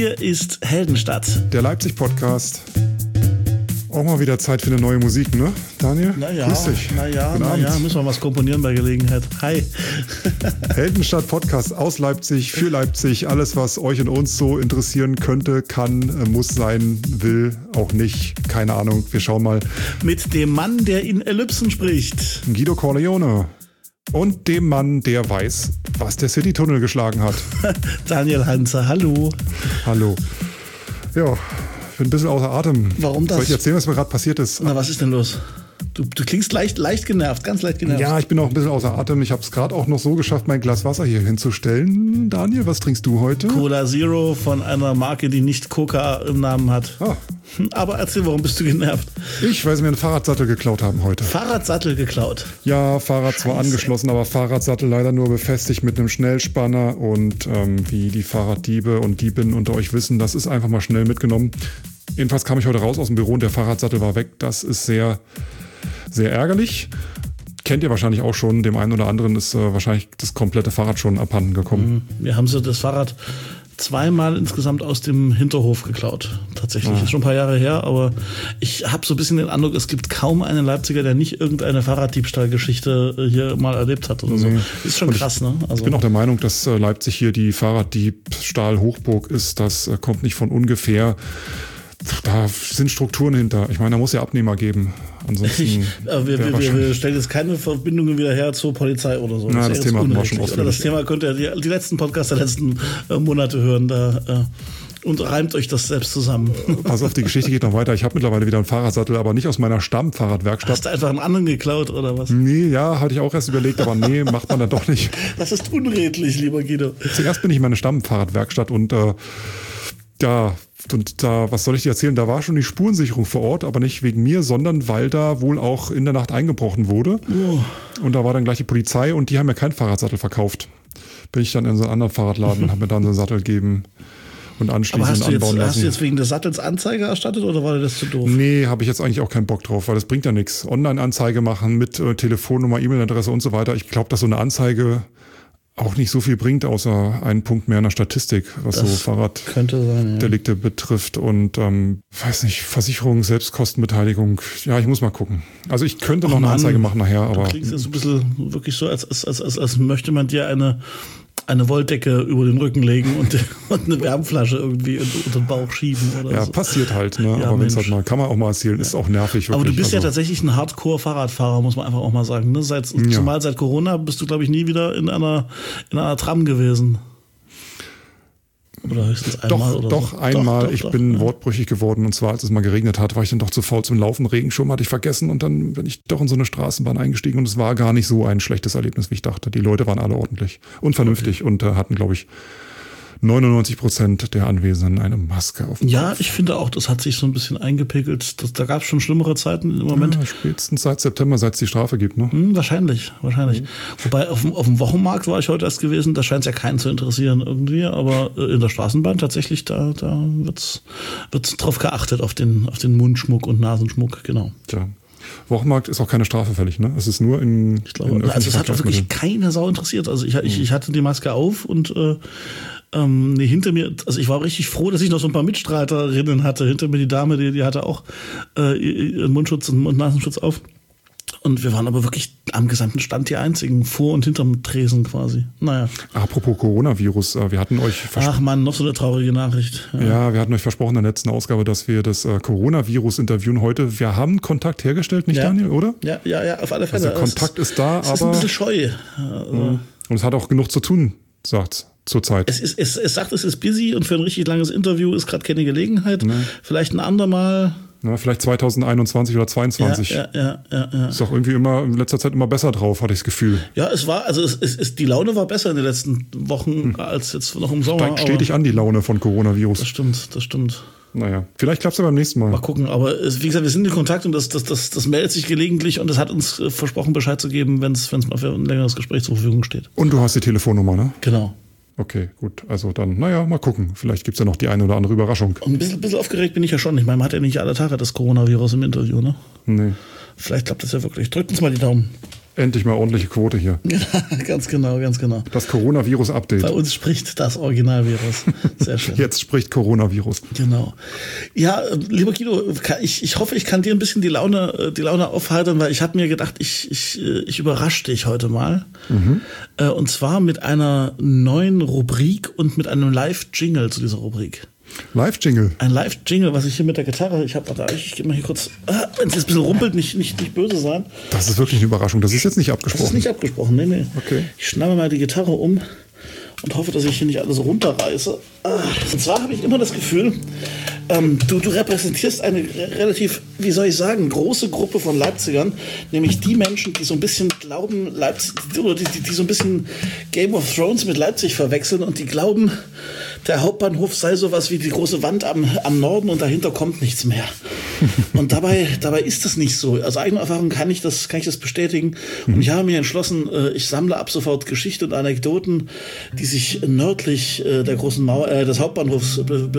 Hier ist Heldenstadt. Der Leipzig-Podcast. Auch mal wieder Zeit für eine neue Musik, ne, Daniel? Grüß dich. Müssen wir was komponieren bei Gelegenheit. Hi. Heldenstadt Podcast aus Leipzig, für Leipzig. Alles, was euch und uns so interessieren könnte, kann, muss sein, will, auch nicht. Keine Ahnung, wir schauen mal. Mit dem Mann, der in Ellipsen spricht. Guido Corleone. Und dem Mann, der weiß, was der Citytunnel geschlagen hat. Daniel Hanze, hallo. Hallo. Ja. Ich bin ein bisschen außer Atem. Warum das? Soll ich erzählen, was mir gerade passiert ist? Na, was ist denn los? Du klingst leicht genervt, ganz leicht genervt. Ja, ich bin auch ein bisschen außer Atem. Ich habe es gerade auch noch so geschafft, mein Glas Wasser hier hinzustellen. Daniel, was trinkst du heute? Cola Zero von einer Marke, die nicht Coca im Namen hat. Ah. Aber erzähl, warum bist du genervt? Weil sie mir einen Fahrradsattel geklaut haben heute. Fahrradsattel geklaut? Ja, Fahrrad zwar angeschlossen, aber Fahrradsattel leider nur befestigt mit einem Schnellspanner. Und wie die Fahrraddiebe und Diebinnen unter euch wissen, das ist einfach mal schnell mitgenommen. Jedenfalls kam ich heute raus aus dem Büro und der Fahrradsattel war weg. Das ist sehr, sehr ärgerlich. Kennt ihr wahrscheinlich auch schon. Dem einen oder anderen ist wahrscheinlich das komplette Fahrrad schon abhanden gekommen. Wir haben das Fahrrad zweimal insgesamt aus dem Hinterhof geklaut. Tatsächlich. Ist schon ein paar Jahre her, aber ich habe so ein bisschen den Eindruck, es gibt kaum einen Leipziger, der nicht irgendeine Fahrraddiebstahlgeschichte hier mal erlebt hat oder so. Nee. Ist schon krass, ne? Also ich bin auch der Meinung, dass Leipzig hier die Fahrraddiebstahl-Hochburg ist. Das kommt nicht von ungefähr. Da sind Strukturen hinter. Ich meine, da muss ja Abnehmer geben. Ansonsten wir stellen jetzt keine Verbindungen wieder her zur Polizei oder so. Das Thema hatten wir schon ausführlich. Das Thema könnt ihr die letzten Podcasts der letzten Monate hören. Und reimt euch das selbst zusammen. Pass auf, die Geschichte geht noch weiter. Ich habe mittlerweile wieder einen Fahrradsattel, aber nicht aus meiner Stammfahrradwerkstatt. Hast du einfach einen anderen geklaut oder was? Nee, ja, hatte ich auch erst überlegt, aber nee, macht man dann doch nicht. Das ist unredlich, lieber Guido. Zuerst bin ich in meine Stammfahrradwerkstatt und was soll ich dir erzählen? Da war schon die Spurensicherung vor Ort, aber nicht wegen mir, sondern weil da wohl auch in der Nacht eingebrochen wurde. Oh. Und da war dann gleich die Polizei und die haben mir keinen Fahrradsattel verkauft. Bin ich dann in so einen anderen Fahrradladen und habe mir dann so einen Sattel gegeben und anschließend anbauen lassen. Hast du jetzt wegen des Sattels Anzeige erstattet oder war dir das zu doof? Nee, habe ich jetzt eigentlich auch keinen Bock drauf, weil das bringt ja nichts. Online-Anzeige machen mit Telefonnummer, E-Mail-Adresse und so weiter. Ich glaube, dass so eine Anzeige auch nicht so viel bringt, außer einen Punkt mehr in der Statistik, was das so Fahrraddelikte betrifft und weiß nicht, Versicherung, Selbstkostenbeteiligung. Ja, ich muss mal gucken. Also ich könnte noch eine Anzeige machen nachher, aber. Du klingst jetzt ein bisschen wirklich so, als möchte man dir eine Wolldecke über den Rücken legen und eine Wärmflasche irgendwie unter den Bauch schieben oder so. Ja, passiert halt, ne? Ja, aber wenn es halt mal, kann man auch mal erzählen, ist auch nervig. Wirklich. Aber du bist ja tatsächlich ein Hardcore-Fahrradfahrer, muss man einfach auch mal sagen. Ne? Zumal seit Corona bist du, glaube ich, nie wieder in einer Tram gewesen. Oder höchstens einmal oder so. Einmal. Ich bin wortbrüchig geworden, und zwar, als es mal geregnet hat, war ich dann doch zu faul zum Laufen. Regenschirm hatte ich vergessen und dann bin ich doch in so eine Straßenbahn eingestiegen und es war gar nicht so ein schlechtes Erlebnis, wie ich dachte. Die Leute waren alle ordentlich und vernünftig und hatten, glaube ich, 99% der Anwesenden eine Maske auf dem Kopf. Ich finde auch, das hat sich so ein bisschen eingepegelt. Da gab es schon schlimmere Zeiten im Moment. Ja, spätestens seit September, seit es die Strafe gibt, ne? Wahrscheinlich. Wobei auf dem Wochenmarkt war ich heute erst gewesen, da scheint es ja keinen zu interessieren irgendwie, aber in der Straßenbahn tatsächlich, da wird's drauf geachtet, auf den Mundschmuck und Nasenschmuck, genau. Tja. Wochenmarkt ist auch keine Strafe fällig, ne? Es ist nur ich glaube, also es hat auch wirklich keine Sau interessiert. Also ich hatte die Maske auf und hinter mir, also ich war richtig froh, dass ich noch so ein paar Mitstreiterinnen hatte. Hinter mir die Dame, die hatte auch ihren Mundschutz und Mund-Nasenschutz auf. Und wir waren aber wirklich am gesamten Stand die einzigen, vor und hinterm Tresen quasi. Naja. Apropos Coronavirus, wir hatten euch Ach man, noch so eine traurige Nachricht. Ja, wir hatten euch versprochen in der letzten Ausgabe, dass wir das Coronavirus interviewen heute. Wir haben Kontakt hergestellt, nicht Daniel, oder? Ja, auf alle Fälle. Also Kontakt ist da, aber... Es ist ein bisschen scheu. Und es hat auch genug zu tun, sagt's. Zurzeit. Es sagt, es ist busy und für ein richtig langes Interview ist gerade keine Gelegenheit. Nee. Vielleicht ein andermal. Ja, vielleicht 2021 oder 2022. Ja. Ist doch irgendwie immer in letzter Zeit immer besser drauf, hatte ich das Gefühl. Ja, die Laune war besser in den letzten Wochen als jetzt noch im Sommer. Steigt stetig an, die Laune von Coronavirus. Das stimmt. Naja, vielleicht klappt es ja beim nächsten Mal. Mal gucken, aber wie gesagt, wir sind in Kontakt und das meldet sich gelegentlich und es hat uns versprochen, Bescheid zu geben, wenn es mal für ein längeres Gespräch zur Verfügung steht. Und du hast die Telefonnummer, ne? Genau. Okay, gut. Also dann, mal gucken. Vielleicht gibt es ja noch die eine oder andere Überraschung. Und ein bisschen aufgeregt bin ich ja schon. Ich meine, man hat ja nicht alle Tage das Coronavirus im Interview, ne? Nee. Vielleicht klappt das ja wirklich. Drückt uns mal die Daumen. Endlich mal ordentliche Quote hier. Ganz genau, ganz genau. Das Coronavirus-Update. Bei uns spricht das Originalvirus. Sehr schön. Jetzt spricht Coronavirus. Genau. Ja, lieber Guido, ich hoffe, ich kann dir ein bisschen die Laune aufheitern, weil ich habe mir gedacht, ich überrasche dich heute mal. Und zwar mit einer neuen Rubrik und mit einem Live-Jingle zu dieser Rubrik. Live-Jingle? Ein Live-Jingle, was ich hier mit der Gitarre, ich gebe mal hier kurz, wenn es jetzt ein bisschen rumpelt, nicht böse sein. Das ist wirklich eine Überraschung, das ist jetzt nicht abgesprochen. Das ist nicht abgesprochen, nee. Okay. Ich schnappe mal die Gitarre um und hoffe, dass ich hier nicht alles runterreiße. Und zwar habe ich immer das Gefühl, du repräsentierst eine relativ, wie soll ich sagen, große Gruppe von Leipzigern, nämlich die Menschen, die so ein bisschen glauben, Leipzig, oder die so ein bisschen Game of Thrones mit Leipzig verwechseln und die glauben, der Hauptbahnhof sei sowas wie die große Wand am Norden und dahinter kommt nichts mehr. Und dabei ist das nicht so. Aus eigener Erfahrung kann ich das bestätigen. Und ich habe mir entschlossen, ich sammle ab sofort Geschichten und Anekdoten, die sich nördlich der großen Mauer, des Hauptbahnhofs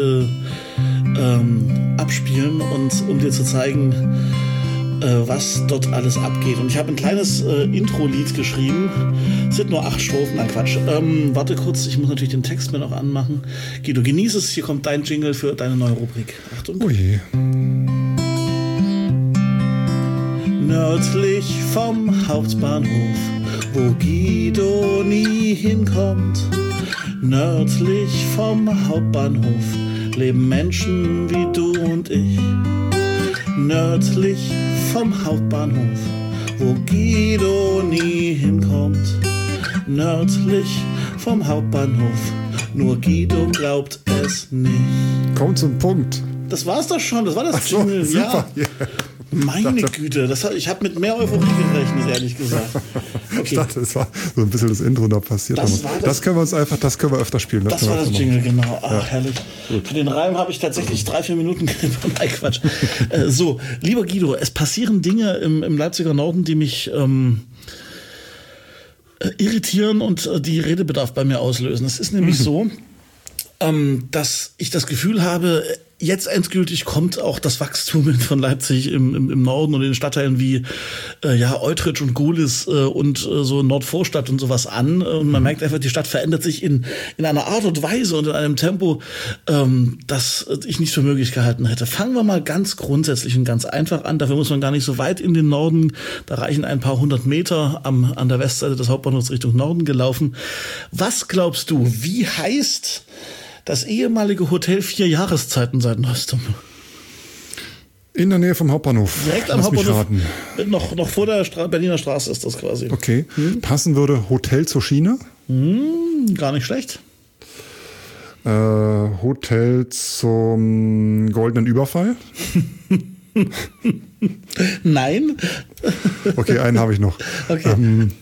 abspielen, und um dir zu zeigen, was dort alles abgeht. Und ich habe ein kleines Intro-Lied geschrieben. Es sind nur 8 Strophen. Nein, Quatsch. Warte kurz, ich muss natürlich den Text mir noch anmachen. Guido, genieß es. Hier kommt dein Jingle für deine neue Rubrik. Achtung. Oh je. Nördlich vom Hauptbahnhof, wo Guido nie hinkommt. Nördlich vom Hauptbahnhof leben Menschen wie du und ich. Nördlich vom Hauptbahnhof, wo Guido nie hinkommt. Nördlich vom Hauptbahnhof, nur Guido glaubt es nicht. Komm zum Punkt. Das war's doch schon, das war das Jingle. So, super. Ja. Meine Güte, ich habe mit mehr Euphorie gerechnet, ehrlich gesagt. Okay. Ich dachte, es war so ein bisschen das Intro da passiert. Das können wir öfter spielen. Das war das Jingle, genau. Ach, ja. Herrlich. Gut. Für den Reim habe ich tatsächlich 3-4 Minuten Nein, Quatsch. So, lieber Guido, es passieren Dinge im Leipziger Norden, die mich irritieren und die Redebedarf bei mir auslösen. Es ist nämlich so, dass ich das Gefühl habe, jetzt endgültig kommt auch das Wachstum von Leipzig im Norden und in den Stadtteilen wie Eutrich und Gohlis und so Nordvorstadt und sowas an. Und man merkt einfach, die Stadt verändert sich in einer Art und Weise und in einem Tempo, das ich nicht für möglich gehalten hätte. Fangen wir mal ganz grundsätzlich und ganz einfach an. Dafür muss man gar nicht so weit in den Norden. Da reichen ein paar 100 Meter an der Westseite des Hauptbahnhofs Richtung Norden gelaufen. Was glaubst du, wie heißt das ehemalige Hotel 4 Jahreszeiten seit neuestem? In der Nähe vom Hauptbahnhof. Direkt am Hauptbahnhof. Noch vor der Berliner Straße ist das quasi. Okay. Passen würde Hotel zur Schiene? Gar nicht schlecht. Hotel zum goldenen Überfall? Nein. Okay, einen habe ich noch. Okay.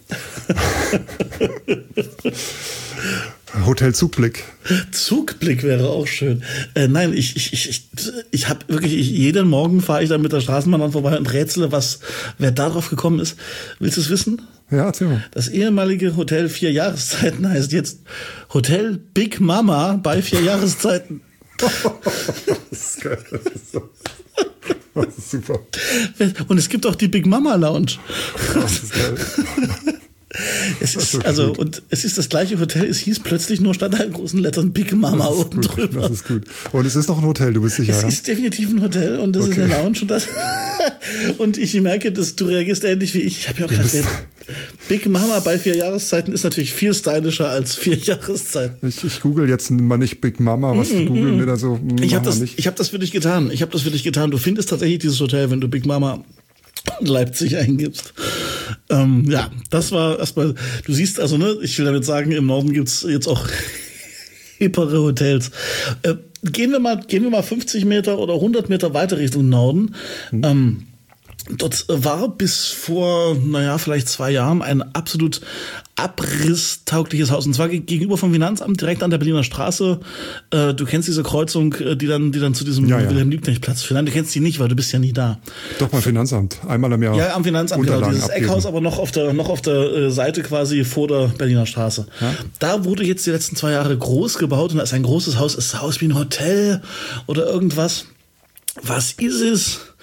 Hotel Zugblick. Zugblick wäre auch schön. Nein, ich habe wirklich, jeden Morgen fahre ich dann mit der Straßenbahn an vorbei und rätsele, wer da drauf gekommen ist. Willst du es wissen? Ja, erzähl mal. Das ehemalige Hotel 4 Jahreszeiten heißt jetzt Hotel Big Mama bei 4 Jahreszeiten. Das ist geil. Das ist super. Und es gibt auch die Big Mama Lounge. Das ist geil. Es ist das gleiche Hotel, es hieß plötzlich nur statt einer großen Lettern Big Mama oben drüber. Das ist gut. Und es ist noch ein Hotel, du bist sicher? Es ist definitiv ein Hotel und das ist eine Lounge und ich merke, dass du reagierst ähnlich wie ich. Ich habe ja auch gerade Big Mama bei 4 Jahreszeiten ist natürlich viel stylischer als 4 Jahreszeiten. Ich google jetzt mal nicht Big Mama, was googeln wir da so? Ich habe das für dich getan. Du findest tatsächlich dieses Hotel, wenn du Big Mama Leipzig eingibst. Das war erstmal, du siehst also, ne, ich will damit sagen, im Norden gibt's jetzt auch hippere Hotels. Gehen wir mal 50 Meter oder 100 Meter weiter Richtung Norden. Dort war bis vor, vielleicht 2 Jahren ein absolut abrisstaugliches Haus. Und zwar gegenüber vom Finanzamt, direkt an der Berliner Straße. Du kennst diese Kreuzung, die dann zu diesem Wilhelm-Liebknecht-Platz führt. Nein, du kennst die nicht, weil du bist ja nie da. Doch, beim Finanzamt. Einmal im Jahr. Ja, am Finanzamt, genau. Dieses abgeben. Eckhaus, aber noch auf der Seite quasi vor der Berliner Straße. Ja? Da wurde jetzt die letzten 2 Jahre groß gebaut und da ist ein großes Haus. Es sah aus wie ein Hotel oder irgendwas. Was ist es?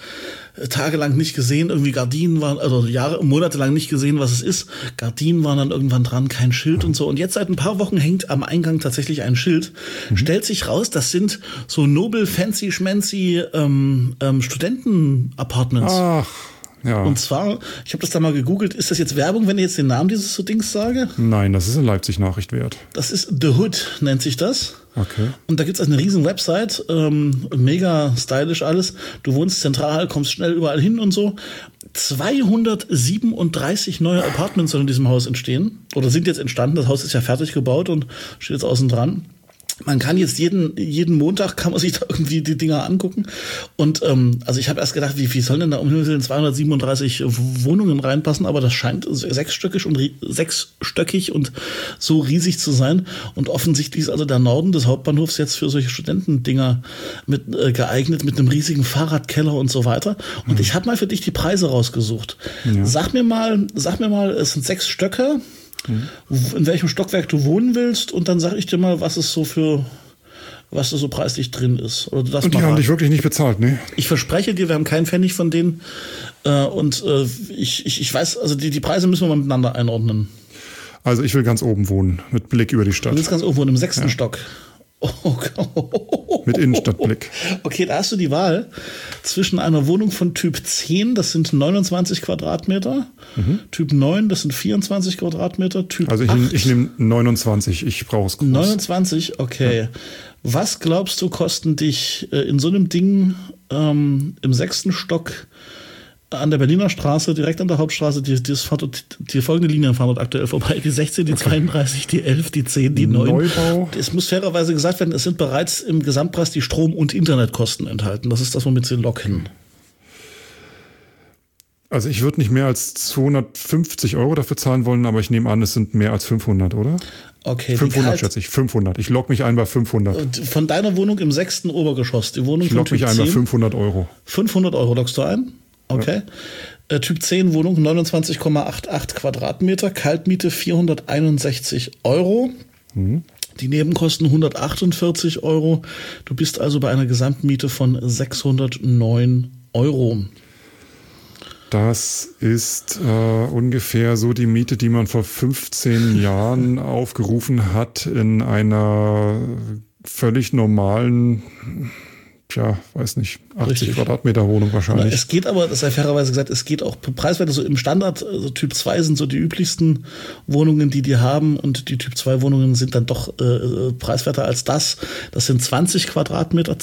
tagelang nicht gesehen, irgendwie Gardinen waren, also monatelang nicht gesehen, was es ist. Gardinen waren dann irgendwann dran, kein Schild und so. Und jetzt seit ein paar Wochen hängt am Eingang tatsächlich ein Schild. Stellt sich raus, das sind so Nobel, fancy, schmancy Studenten-Apartments. Ach, ja. Und zwar, ich habe das da mal gegoogelt, ist das jetzt Werbung, wenn ich jetzt den Namen dieses so Dings sage? Nein, das ist in Leipzig Nachricht wert. Das ist The Hood, nennt sich das. Okay. Und da gibt's eine riesen Website, mega stylisch alles. Du wohnst zentral, kommst schnell überall hin und so. 237 neue Apartments sollen in diesem Haus entstehen. Oder sind jetzt entstanden. Das Haus ist ja fertig gebaut und steht jetzt außen dran. Man kann jetzt jeden Montag kann man sich da irgendwie die Dinger angucken. Und also ich habe erst gedacht, wie sollen denn da um Himmels Willen 237 Wohnungen reinpassen? Aber das scheint sechsstöckig und so riesig zu sein. Und offensichtlich ist also der Norden des Hauptbahnhofs jetzt für solche Studentendinger geeignet, mit einem riesigen Fahrradkeller und so weiter. Und ich habe mal für dich die Preise rausgesucht. Ja. Sag mir mal, es sind 6 Stöcke. In welchem Stockwerk du wohnen willst und dann sage ich dir mal, was da so preislich drin ist. Oder du und die haben dich wirklich nicht bezahlt, ne? Ich verspreche dir, wir haben keinen Pfennig von denen ich weiß, also die Preise müssen wir mal miteinander einordnen. Also ich will ganz oben wohnen, mit Blick über die Stadt. Du willst ganz oben wohnen, im 6. Stock. Oh, mit Innenstadtblick. Okay, da hast du die Wahl zwischen einer Wohnung von Typ 10, das sind 29 Quadratmeter, Typ 9, das sind 24 Quadratmeter, Typ also 8. Ich nehme 29, ich brauche es groß. 29, okay. Ja. Was glaubst du, kosten dich in so einem Ding im 6. Stock an der Berliner Straße, direkt an der Hauptstraße, die folgende Linien fahren dort aktuell vorbei. Die 16, die 32, die 11, die 10, die 9. Neubau. Es muss fairerweise gesagt werden, es sind bereits im Gesamtpreis die Strom- und Internetkosten enthalten. Das ist das, womit sie locken. Also ich würde nicht mehr als 250 € dafür zahlen wollen, aber ich nehme an, es sind mehr als 500, oder? Okay. 500 schätze ich, 500. Ich logge mich ein bei 500. Von deiner Wohnung im 6. Obergeschoss, die Wohnung ich logge mich ein bei 500 €. 500 € loggst du ein? Okay. Ja. Typ 10 Wohnung, 29,88 Quadratmeter, Kaltmiete 461 €. Die Nebenkosten 148 €. Du bist also bei einer Gesamtmiete von 609 €. Das ist ungefähr so die Miete, die man vor 15 Jahren aufgerufen hat in einer völlig normalen, weiß nicht, 80 Richtig. Quadratmeter Wohnung wahrscheinlich. Na, es geht aber, das sei fairerweise gesagt, es geht auch preiswert, so im Standard, also Typ 2 sind so die üblichsten Wohnungen, die haben, und die Typ 2 Wohnungen sind dann doch preiswerter als das. Das sind 20 Quadratmeter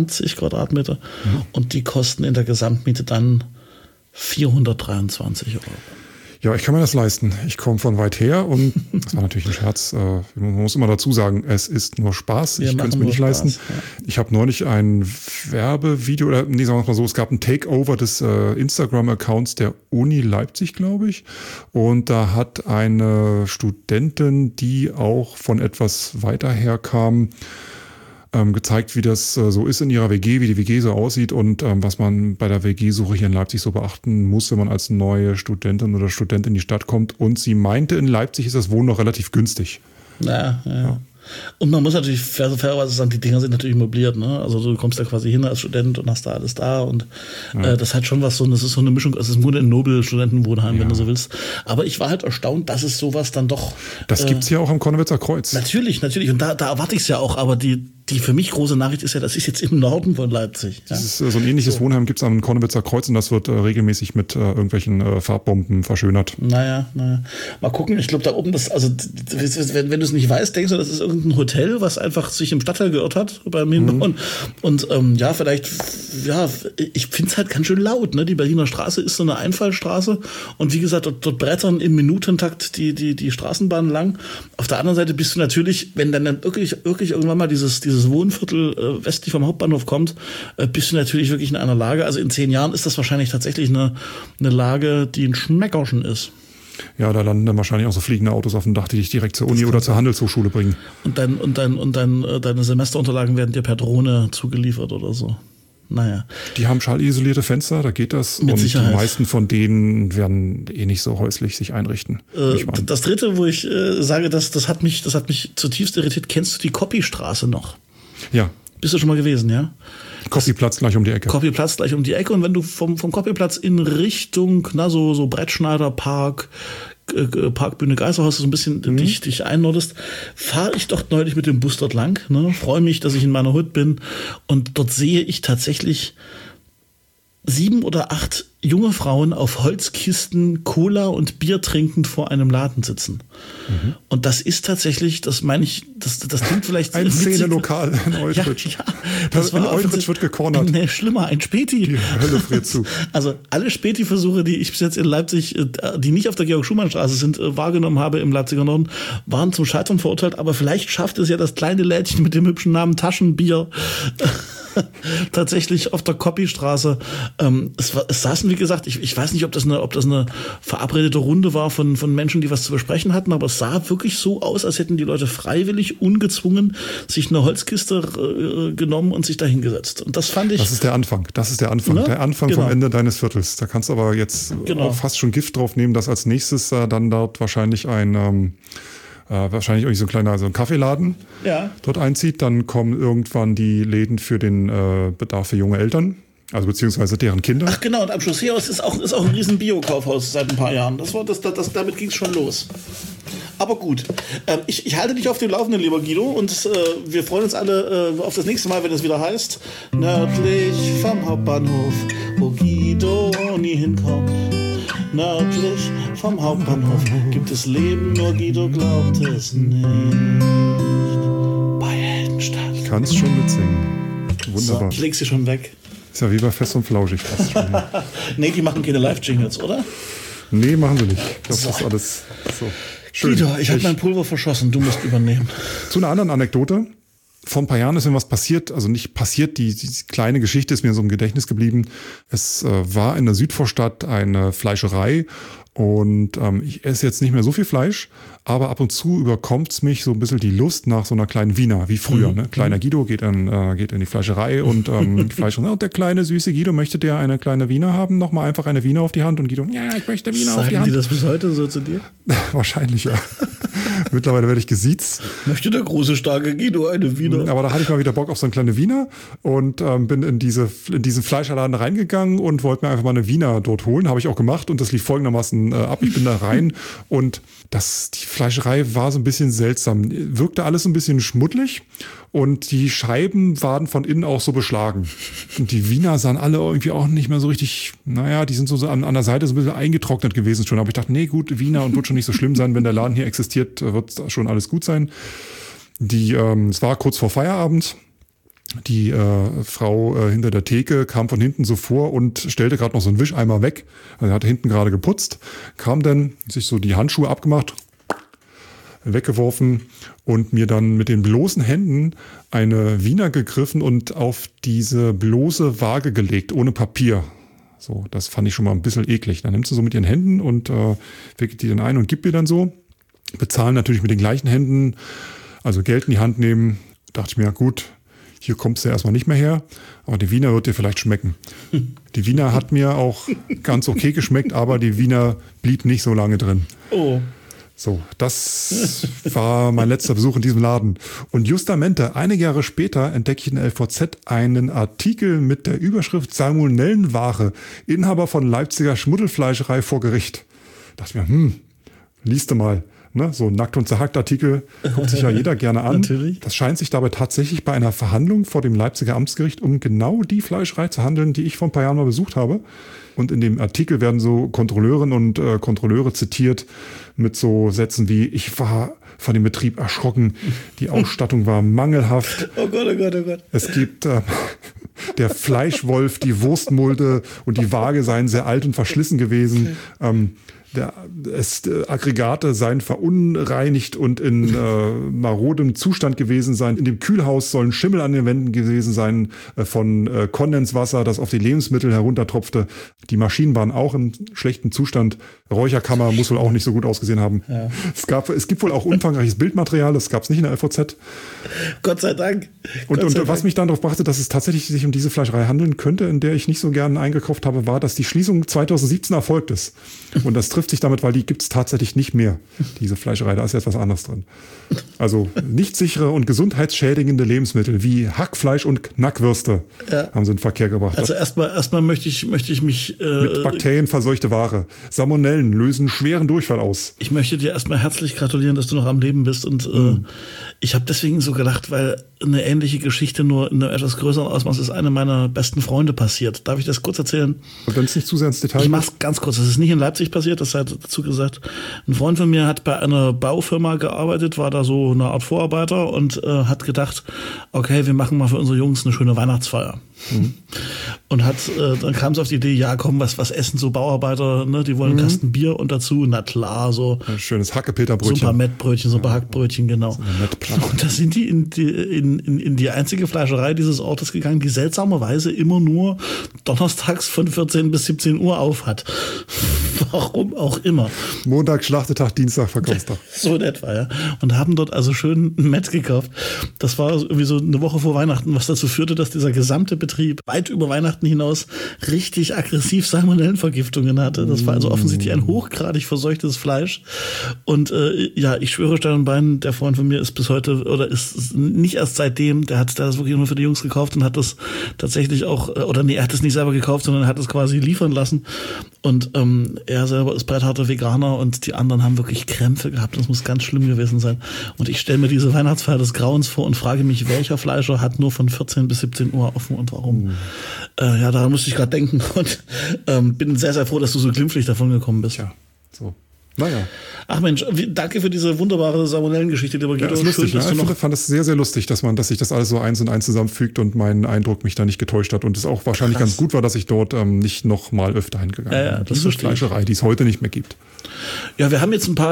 und die kosten in der Gesamtmiete dann 423 €. Ja, ich kann mir das leisten. Ich komme von weit her und das war natürlich ein Scherz. Man muss immer dazu sagen, es ist nur Spaß. Ich könnte es mir nicht leisten. Ja. Ich habe neulich ein Werbevideo, oder nee, sagen wir mal so, es gab ein Takeover des Instagram-Accounts der Uni Leipzig, glaube ich. Und da hat eine Studentin, die auch von etwas weiter herkam, gezeigt, wie das so ist in ihrer WG, wie die WG so aussieht und was man bei der WG-Suche hier in Leipzig so beachten muss, wenn man als neue Studentin oder Student in die Stadt kommt. Und sie meinte, in Leipzig ist das Wohnen noch relativ günstig. Ja. Und man muss natürlich fairerweise sagen, die Dinger sind natürlich möbliert, ne? Also du kommst da quasi hin als Student und hast da alles da und das hat schon was, das ist so eine Mischung, es ist nur ein Nobel-Studentenwohnheim, wenn du so willst. Aber ich war halt erstaunt, dass es sowas dann doch... Das gibt's ja auch am Konnewitzer Kreuz. Natürlich. Und da erwarte ich es ja auch, aber die für mich große Nachricht ist ja, das ist jetzt im Norden von Leipzig. Ja? So ein ähnliches Wohnheim gibt's am Konnewitzer Kreuz und das wird regelmäßig mit irgendwelchen Farbomben verschönert. Naja. Mal gucken, ich glaube da oben, wenn du es nicht weißt, denkst du, das ist irgendein Hotel, was einfach sich im Stadtteil geirrt hat beim Hinbauen. Und ich finde es halt ganz schön laut. Ne? Die Berliner Straße ist so eine Einfallstraße und wie gesagt, dort brettern im Minutentakt die Straßenbahnen lang. Auf der anderen Seite bist du natürlich, wenn dann wirklich irgendwann mal dieses Wohnviertel westlich vom Hauptbahnhof kommt, bist du natürlich wirklich in einer Lage, also in 10 Jahren ist das wahrscheinlich tatsächlich eine Lage, die ein Schmeckerschen ist. Ja, da landen dann wahrscheinlich auch so fliegende Autos auf dem Dach, die dich direkt zur Uni oder zur Handelshochschule bringen. Und deine Semesterunterlagen werden dir per Drohne zugeliefert oder so. Naja. Die haben schallisolierte Fenster, da geht das. Mit Sicherheit. Die meisten von denen werden nicht so häuslich sich einrichten. Das dritte, wo ich sage, das hat mich zutiefst irritiert, kennst du die Copystraße noch? Ja. Bist du schon mal gewesen, ja? Copyplatz gleich um die Ecke. Copyplatz gleich um die Ecke. Und wenn du vom Copyplatz in Richtung, so Brettschneider Park, Parkbühne Geisterhaus so ein bisschen dich einnordest, fahre ich doch neulich mit dem Bus dort lang. Ne? Freue mich, dass ich in meiner Hut bin. Und dort sehe ich tatsächlich 7 oder 8 junge Frauen auf Holzkisten Cola und Bier trinkend vor einem Laden sitzen. Und das ist tatsächlich, das meine ich, das klingt vielleicht ein Szene-Lokal in Eutrich. Ja, das war in Eutrich wird gecornert. Nee, schlimmer, ein Späti. Die Hölle friert zu. Also alle Späti-Versuche, die ich bis jetzt in Leipzig, die nicht auf der Georg-Schumann-Straße sind, wahrgenommen habe im Leipziger Norden, waren zum Scheitern verurteilt. Aber vielleicht schafft es ja das kleine Lädchen mit dem hübschen Namen Taschenbier tatsächlich auf der Copystraße. Es saßen, wie gesagt, ich weiß nicht, ob das eine verabredete Runde war von Menschen, die was zu besprechen hatten, aber es sah wirklich so aus, als hätten die Leute freiwillig, ungezwungen sich eine Holzkiste genommen und sich da hingesetzt. Und das fand ich... Das ist der Anfang. Ne? Der Anfang vom Ende deines Viertels. Da kannst du aber jetzt auch fast schon Gift drauf nehmen, dass als nächstes dann dort wahrscheinlich wahrscheinlich irgendwie so ein kleiner ein Kaffeeladen dort einzieht. Dann kommen irgendwann die Läden für den Bedarf für junge Eltern, also beziehungsweise deren Kinder. Ach genau, und am Schlosshaus ist auch ein riesen Bio-Kaufhaus seit ein paar Jahren. Damit ging es schon los. Aber gut, ich halte dich auf dem Laufenden, lieber Guido, und wir freuen uns alle auf das nächste Mal, wenn es wieder heißt, nördlich vom Hauptbahnhof, wo Guido nie hinkommt. Nördlich vom Hauptbahnhof gibt es Leben, nur Guido glaubt es nicht. Bei Heldenstadt. Ich kann es schon mitsingen. Wunderbar. So, ich leg sie schon weg. Ist ja wie bei Fest und Flauschig fast schon. Nee, die machen keine Live-Jingles, oder? Nee, machen sie nicht. Ich glaube, das ist alles so. Schön. Guido, ich habe mein Pulver verschossen, du musst übernehmen. Zu einer anderen Anekdote. Vor ein paar Jahren ist mir was passiert, also nicht passiert, die kleine Geschichte ist mir so im Gedächtnis geblieben. Es war in der Südvorstadt eine Fleischerei und ich esse jetzt nicht mehr so viel Fleisch, aber ab und zu überkommt es mich so ein bisschen die Lust nach so einer kleinen Wiener, wie früher. Ne? Kleiner Guido geht in die Fleischerei und die Fleischerei, und der kleine süße Guido, möchte der eine kleine Wiener haben? Nochmal einfach eine Wiener auf die Hand und Guido, ja, ich möchte Wiener auf die Hand. Sagen die das bis heute so zu dir? Wahrscheinlich, ja. Mittlerweile werde ich gesiezt. Möchte der große, starke Guido eine Wiener? Aber da hatte ich mal wieder Bock auf so eine kleine Wiener und bin in diesen Fleischerladen reingegangen und wollte mir einfach mal eine Wiener dort holen. Habe ich auch gemacht und das lief folgendermaßen ab. Ich bin da rein und die Fleischerei war so ein bisschen seltsam. Wirkte alles so ein bisschen schmuddelig und die Scheiben waren von innen auch so beschlagen. Und die Wiener sahen alle irgendwie auch nicht mehr so richtig, die sind so an der Seite so ein bisschen eingetrocknet gewesen schon. Aber ich dachte, nee, gut, Wiener und wird schon nicht so schlimm sein, wenn der Laden hier existiert, wird schon alles gut sein. Es war kurz vor Feierabend. Die Frau hinter der Theke kam von hinten so vor und stellte gerade noch so einen Wischeimer weg. Also er hatte hinten gerade geputzt, kam dann, sich so die Handschuhe abgemacht, weggeworfen und mir dann mit den bloßen Händen eine Wiener gegriffen und auf diese bloße Waage gelegt, ohne Papier. So, das fand ich schon mal ein bisschen eklig. Dann nimmt sie so mit ihren Händen und wickelt die dann ein und gibt mir dann so. Bezahlen natürlich mit den gleichen Händen, also Geld in die Hand nehmen. Dachte ich mir, ja gut, hier kommst du erstmal nicht mehr her, aber die Wiener wird dir vielleicht schmecken. Die Wiener hat mir auch ganz okay geschmeckt, aber die Wiener blieb nicht so lange drin. Oh. So, das war mein letzter Besuch in diesem Laden. Und justamente, einige Jahre später entdecke ich in der LVZ einen Artikel mit der Überschrift Salmonellenware, Inhaber von Leipziger Schmuddelfleischerei vor Gericht. Da dachte ich mir, liest du mal. Ne, so ein nackt und zerhackt Artikel guckt sich ja jeder gerne an. Natürlich. Das scheint sich dabei tatsächlich bei einer Verhandlung vor dem Leipziger Amtsgericht um genau die Fleischerei zu handeln, die ich vor ein paar Jahren mal besucht habe. Und in dem Artikel werden so Kontrolleurinnen und Kontrolleure zitiert mit so Sätzen wie: Ich war von dem Betrieb erschrocken, die Ausstattung war mangelhaft. Oh Gott, oh Gott, oh Gott. Es gibt der Fleischwolf, die Wurstmulde und die Waage seien sehr alt und verschlissen gewesen. Aggregate seien verunreinigt und in marodem Zustand gewesen sein. In dem Kühlhaus sollen Schimmel an den Wänden gewesen sein von Kondenswasser, das auf die Lebensmittel heruntertropfte. Die Maschinen waren auch im schlechten Zustand. Räucherkammer muss wohl auch nicht so gut ausgesehen haben. Ja. Es gibt wohl auch umfangreiches Bildmaterial, das gab es nicht in der LVZ. Gott sei Dank. Und was mich dann darauf brachte, dass es tatsächlich sich um diese Fleischerei handeln könnte, in der ich nicht so gern eingekauft habe, war, dass die Schließung 2017 erfolgt ist. Und das trifft trifft sich damit, weil die gibt es tatsächlich nicht mehr, diese Fleischerei. Da ist jetzt was anderes drin. Also nicht sichere und gesundheitsschädigende Lebensmittel wie Hackfleisch und Knackwürste haben sie in den Verkehr gebracht. Also erstmal möchte ich mich... mit Bakterien verseuchte Ware. Salmonellen lösen schweren Durchfall aus. Ich möchte dir erstmal herzlich gratulieren, dass du noch am Leben bist. Und ich habe deswegen so gedacht, weil eine ähnliche Geschichte nur in einem etwas größeren Ausmaß ist eine meiner besten Freunde passiert. Darf ich das kurz erzählen? Und wenn es nicht zu sehr ins Detail Ich mach's ganz kurz. Das ist nicht in Leipzig passiert, das sei dazu gesagt. Ein Freund von mir hat bei einer Baufirma gearbeitet, war da so eine Art Vorarbeiter und hat gedacht, okay, wir machen mal für unsere Jungs eine schöne Weihnachtsfeier. Und dann kam es auf die Idee, ja komm, was essen so Bauarbeiter, ne? Die wollen einen Kasten Bier und dazu, na klar, so ein schönes Hackepeterbrötchen. So ein paar Mettbrötchen, so ein paar Hackbrötchen, genau. So und da sind die in die einzige Fleischerei dieses Ortes gegangen, die seltsamerweise immer nur donnerstags von 14 bis 17 Uhr auf hat. Warum auch immer. Montag Schlachtetag, Dienstag Verkaufstag. So in etwa, ja. Und haben dort also schön ein Mett gekauft. Das war irgendwie so eine Woche vor Weihnachten, was dazu führte, dass dieser gesamte Betrieb weit über Weihnachten hinaus richtig aggressiv Salmonellenvergiftungen hatte. Das war also offensichtlich ein hochgradig verseuchtes Fleisch. Und ich schwöre Stein und Bein, der Freund von mir ist bis heute, oder ist nicht erst seitdem, der hat das wirklich nur für die Jungs gekauft und hat das tatsächlich auch, er hat es nicht selber gekauft, sondern hat es quasi liefern lassen. Und er selber ist breitharter Veganer und die anderen haben wirklich Krämpfe gehabt. Das muss ganz schlimm gewesen sein. Und ich stelle mir diese Weihnachtsfeier des Grauens vor und frage mich, welcher Fleischer hat nur von 14 bis 17 Uhr offen und warum? Daran musste ich gerade denken und bin sehr, sehr froh, dass du so glimpflich davon gekommen bist. Ja, so. Naja. Ach Mensch, danke für diese wunderbare Salmonellengeschichte, lieber Guido. Ja, ist lustig. Ich fand es sehr, sehr lustig, dass sich das alles so eins und eins zusammenfügt und mein Eindruck mich da nicht getäuscht hat und es auch wahrscheinlich ganz gut war, dass ich dort nicht noch mal öfter hingegangen bin. Diese Fleischerei, die es heute nicht mehr gibt. Ja, wir haben jetzt so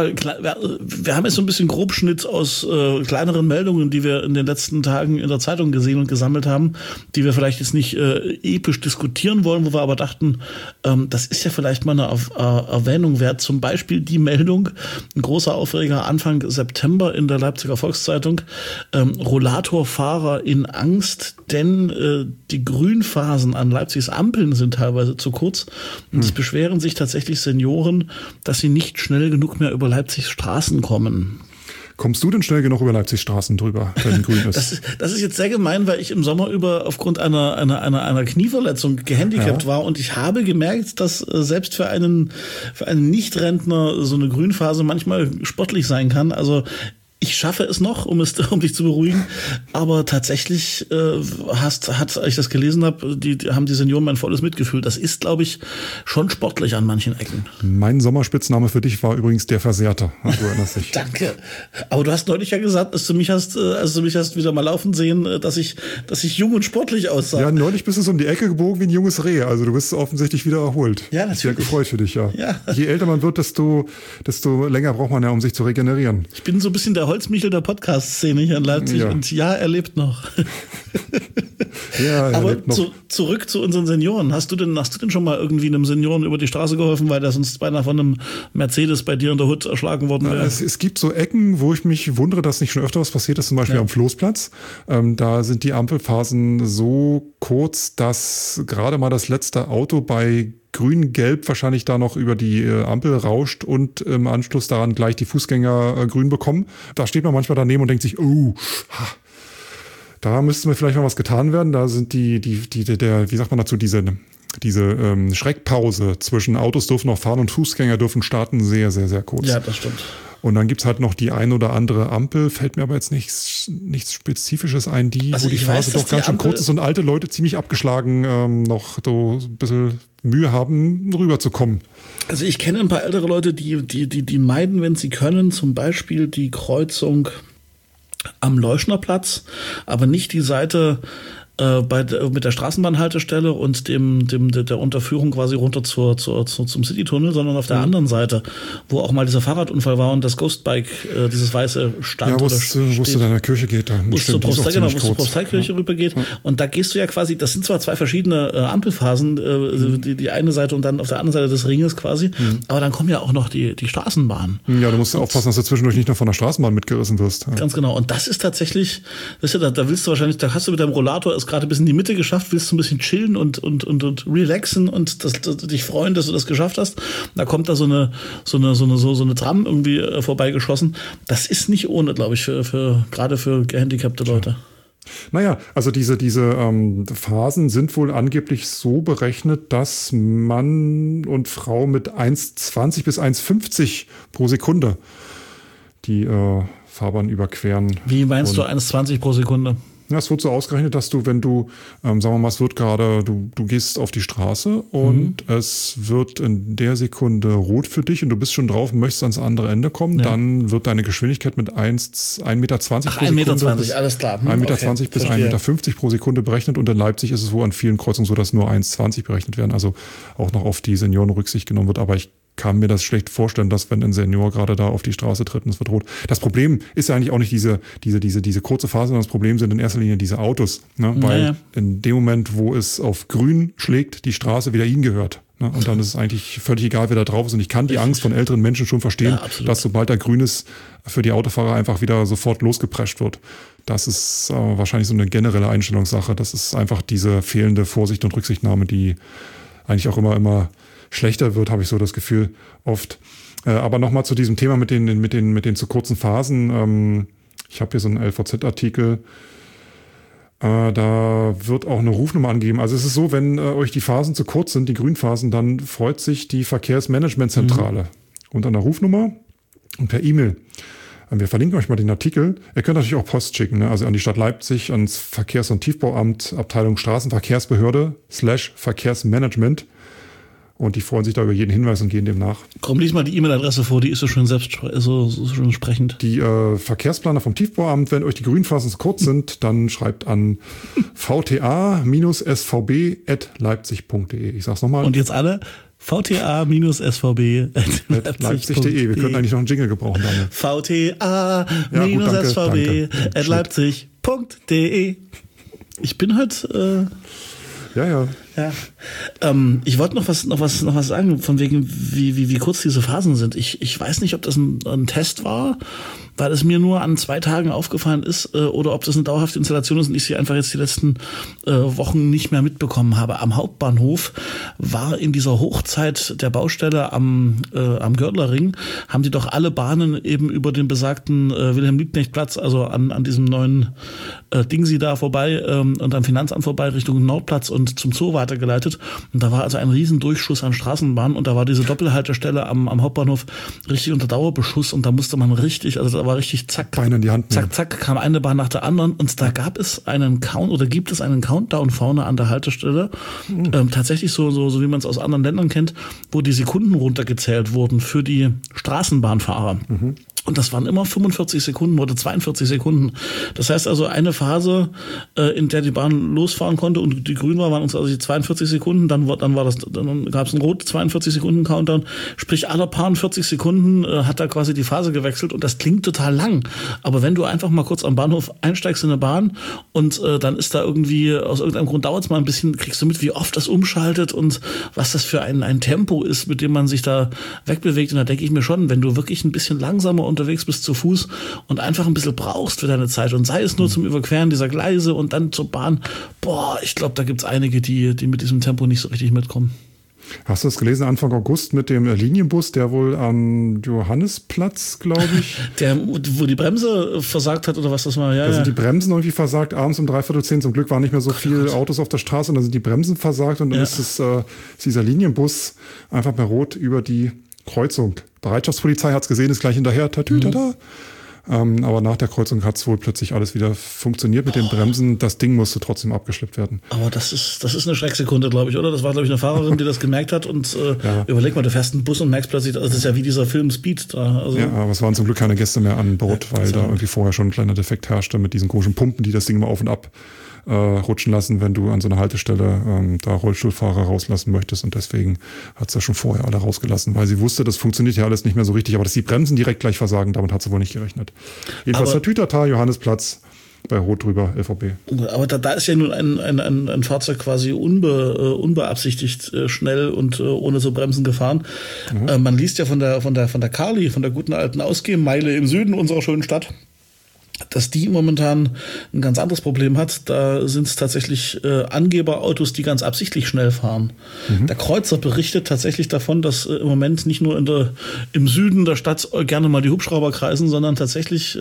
ein bisschen Grobschnitt aus kleineren Meldungen, die wir in den letzten Tagen in der Zeitung gesehen und gesammelt haben, die wir vielleicht jetzt nicht episch diskutieren wollen, wo wir aber dachten, das ist ja vielleicht mal eine Erwähnung wert. Zum Beispiel die Meldung, ein großer Aufreger Anfang September in der Leipziger Volkszeitung, Rollatorfahrer in Angst, denn die Grünphasen an Leipzigs Ampeln sind teilweise zu kurz und es beschweren sich tatsächlich Senioren, dass sie nicht schnell genug mehr über Leipzigs Straßen kommen. Kommst du denn schnell genug über Leipzigs Straßen drüber, wenn grün ist? Das ist jetzt sehr gemein, weil ich im Sommer über aufgrund einer Knieverletzung gehandicapt war und ich habe gemerkt, dass selbst für einen Nichtrentner so eine Grünphase manchmal sportlich sein kann. Also ich schaffe es noch, um dich zu beruhigen, aber tatsächlich als ich das gelesen habe, haben die Senioren mein volles Mitgefühl. Das ist, glaube ich, schon sportlich an manchen Ecken. Mein Sommerspitzname für dich war übrigens der Versehrter. Du erinnerst dich. Danke. Aber du hast neulich ja gesagt, als du mich hast wieder mal laufen sehen, dass ich jung und sportlich aussah. Ja, neulich bist du um die Ecke gebogen wie ein junges Reh. Also du bist offensichtlich wieder erholt. Ja, natürlich. Sehr gefreut für dich, ja. Je älter man wird, desto länger braucht man ja, um sich zu regenerieren. Ich bin so ein bisschen der Holzmichel der Podcast-Szene hier in Leipzig und er lebt noch. Ja, aber zurück zu unseren Senioren. Hast du denn schon mal irgendwie einem Senioren über die Straße geholfen, weil der sonst beinahe von einem Mercedes bei dir in der Hut erschlagen worden wäre? Es gibt so Ecken, wo ich mich wundere, dass nicht schon öfter was passiert ist, zum Beispiel am Floßplatz. Da sind die Ampelphasen so kurz, dass gerade mal das letzte Auto bei grün-gelb wahrscheinlich da noch über die Ampel rauscht und im Anschluss daran gleich die Fußgänger grün bekommen. Da steht man manchmal daneben und denkt sich, da müsste mir vielleicht mal was getan werden. Da sind wie sagt man dazu, diese Schreckpause zwischen Autos dürfen noch fahren und Fußgänger dürfen starten, sehr, sehr, sehr kurz. Ja, das stimmt. Und dann gibt's halt noch die ein oder andere Ampel, fällt mir aber jetzt nichts Spezifisches ein, wo die Phase doch ganz schön kurz ist und alte Leute ziemlich abgeschlagen noch so ein bisschen Mühe haben, rüberzukommen. Also ich kenne ein paar ältere Leute, die meiden, wenn sie können, zum Beispiel die Kreuzung am Leuschnerplatz, aber nicht die Seite mit der Straßenbahnhaltestelle und der Unterführung quasi runter zum Citytunnel, sondern auf der anderen Seite, wo auch mal dieser Fahrradunfall war und das Ghostbike, dieses weiße stand. Ja, wo es zu deiner Kirche geht. Wo es zur Propsteikirche rübergeht. Ja. Und da gehst du ja quasi, das sind zwar zwei verschiedene Ampelphasen, die eine Seite und dann auf der anderen Seite des Ringes quasi, aber dann kommen ja auch noch die Straßenbahnen. Ja, du musst aufpassen, dass du zwischendurch nicht noch von der Straßenbahn mitgerissen wirst. Ja. Ganz genau. Und das ist tatsächlich, weißt du, da willst du wahrscheinlich, da hast du mit deinem Rollator es gerade bis in die Mitte geschafft, willst du ein bisschen chillen und relaxen und dich freuen, dass du das geschafft hast. Da kommt da so eine Tram irgendwie vorbeigeschossen. Das ist nicht ohne, glaube ich, gerade für gehandicapte Leute. Naja, also diese Phasen sind wohl angeblich so berechnet, dass Mann und Frau mit 1,20 bis 1,50 pro Sekunde die Fahrbahn überqueren. Wie meinst du 1,20 pro Sekunde? Ja, es wird so ausgerechnet, dass du, wenn du, sagen wir mal, es wird gerade, du gehst auf die Straße und es wird in der Sekunde rot für dich und du bist schon drauf und möchtest ans andere Ende kommen, dann wird deine Geschwindigkeit mit 1,20 Meter pro Sekunde. 1,20 Meter, alles klar. 1,20 Meter bis 1,50 Meter pro Sekunde berechnet und in Leipzig ist es wohl an vielen Kreuzungen so, dass nur 1,20 berechnet werden, also auch noch auf die Senioren Rücksicht genommen wird, aber ich kann mir das schlecht vorstellen, dass wenn ein Senior gerade da auf die Straße tritt und es wird rot. Das Problem ist ja eigentlich auch nicht diese kurze Phase, sondern das Problem sind in erster Linie diese Autos, ne? Weil in dem Moment, wo es auf grün schlägt, die Straße wieder ihnen gehört. Ne? Und dann ist es eigentlich völlig egal, wer da drauf ist. Und ich kann die Angst von älteren Menschen schon verstehen, dass sobald da grün ist, für die Autofahrer einfach wieder sofort losgeprescht wird. Das ist wahrscheinlich so eine generelle Einstellungssache. Das ist einfach diese fehlende Vorsicht und Rücksichtnahme, die eigentlich auch immer schlechter wird, habe ich so das Gefühl oft. Aber nochmal zu diesem Thema mit den zu kurzen Phasen. Ich habe hier so einen LVZ-Artikel. Da wird auch eine Rufnummer angegeben. Also es ist so, wenn euch die Phasen zu kurz sind, die Grünphasen, dann freut sich die Verkehrsmanagementzentrale unter einer Rufnummer und per E-Mail. Wir verlinken euch mal den Artikel. Ihr könnt natürlich auch Post schicken, ne? Also an die Stadt Leipzig, ans Verkehrs- und Tiefbauamt, Abteilung Straßenverkehrsbehörde /Verkehrsmanagement. Und die freuen sich da über jeden Hinweis und gehen dem nach. Komm, lies mal die E-Mail-Adresse vor, die ist so schön so schön sprechend. Die Verkehrsplaner vom Tiefbauamt, wenn euch die Grünphasen zu kurz sind, dann schreibt an vta-svb@leipzig.de. Ich sag's nochmal. Und jetzt alle vta-svb@leipzig.de. Wir können eigentlich noch einen Jingle gebrauchen damit. vta-svb@leipzig.de. Ich bin halt Ja. Ich wollte noch was sagen, von wegen, wie kurz diese Phasen sind. Ich weiß nicht, ob das ein Test war, weil es mir nur an 2 Tagen aufgefallen ist, oder ob das eine dauerhafte Installation ist und ich sie einfach jetzt die letzten Wochen nicht mehr mitbekommen habe. Am Hauptbahnhof war in dieser Hochzeit der Baustelle am Gördlerring, haben die doch alle Bahnen eben über den besagten Wilhelm-Liebknecht-Platz, also an diesem neuen Dingsi da vorbei und am Finanzamt vorbei Richtung Nordplatz und zum Zoo weitergeleitet. Und da war also ein riesen Durchschuss an Straßenbahnen und da war diese Doppelhaltestelle am Hauptbahnhof richtig unter Dauerbeschuss und da musste man richtig, also da war richtig zack, Beine in die Hand nehmen. zack, kam eine Bahn nach der anderen und da gibt es einen Countdown vorne an der Haltestelle, tatsächlich so wie man es aus anderen Ländern kennt, wo die Sekunden runtergezählt wurden für die Straßenbahnfahrer. Und das waren immer 45 Sekunden oder 42 Sekunden. Das heißt also eine Phase, in der die Bahn losfahren konnte und die grün waren uns also die 42 Sekunden, dann gab es einen rot 42 Sekunden Countdown, sprich alle paar 40 Sekunden hat da quasi die Phase gewechselt und das klingt total lang. Aber wenn du einfach mal kurz am Bahnhof einsteigst in eine Bahn und dann ist da irgendwie, aus irgendeinem Grund dauert es mal ein bisschen, kriegst du mit, wie oft das umschaltet und was das für ein Tempo ist, mit dem man sich da wegbewegt. Und da denke ich mir schon, wenn du wirklich ein bisschen langsamer unterwegs bist zu Fuß und einfach ein bisschen brauchst für deine Zeit und sei es nur zum Überqueren dieser Gleise und dann zur Bahn, ich glaube, da gibt es einige, die mit diesem Tempo nicht so richtig mitkommen. Hast du das gelesen, Anfang August mit dem Linienbus, der wohl am Johannesplatz, glaube ich? Wo die Bremse versagt hat oder was das war? Ja, da sind die Bremsen irgendwie versagt, abends um 9:45. Zum Glück waren nicht mehr so viele Autos auf der Straße und da sind die Bremsen versagt und dann ist dieser Linienbus einfach bei Rot über die Kreuzung. Bereitschaftspolizei hat es gesehen, ist gleich hinterher, tatütata. Aber nach der Kreuzung hat es wohl plötzlich alles wieder funktioniert mit den Bremsen. Das Ding musste trotzdem abgeschleppt werden. Aber das ist eine Schrecksekunde, glaube ich, oder? Das war, glaube ich, eine Fahrerin, die das gemerkt hat und überleg mal, du fährst einen Bus und merkst plötzlich, das ist ja wie dieser Film Speed da. Also ja, aber es waren zum Glück keine Gäste mehr an Bord, weil da irgendwie vorher schon ein kleiner Defekt herrschte mit diesen komischen Pumpen, die das Ding mal auf und ab rutschen lassen, wenn du an so einer Haltestelle da Rollstuhlfahrer rauslassen möchtest und deswegen hat es ja schon vorher alle rausgelassen, weil sie wusste, das funktioniert ja alles nicht mehr so richtig, aber dass die Bremsen direkt gleich versagen, damit hat sie wohl nicht gerechnet. Jedenfalls der Tütata, Johannesplatz, bei Rot drüber, LVB. Aber da ist ja nun ein Fahrzeug quasi unbeabsichtigt schnell und ohne zu bremsen gefahren. Man liest ja von der Carly, von der guten alten Ausgehmeile im Süden unserer schönen Stadt, dass die momentan ein ganz anderes Problem hat. Da sind es tatsächlich Angeberautos, die ganz absichtlich schnell fahren. Der Kreuzer berichtet tatsächlich davon, dass im Moment nicht nur im Süden der Stadt gerne mal die Hubschrauber kreisen, sondern tatsächlich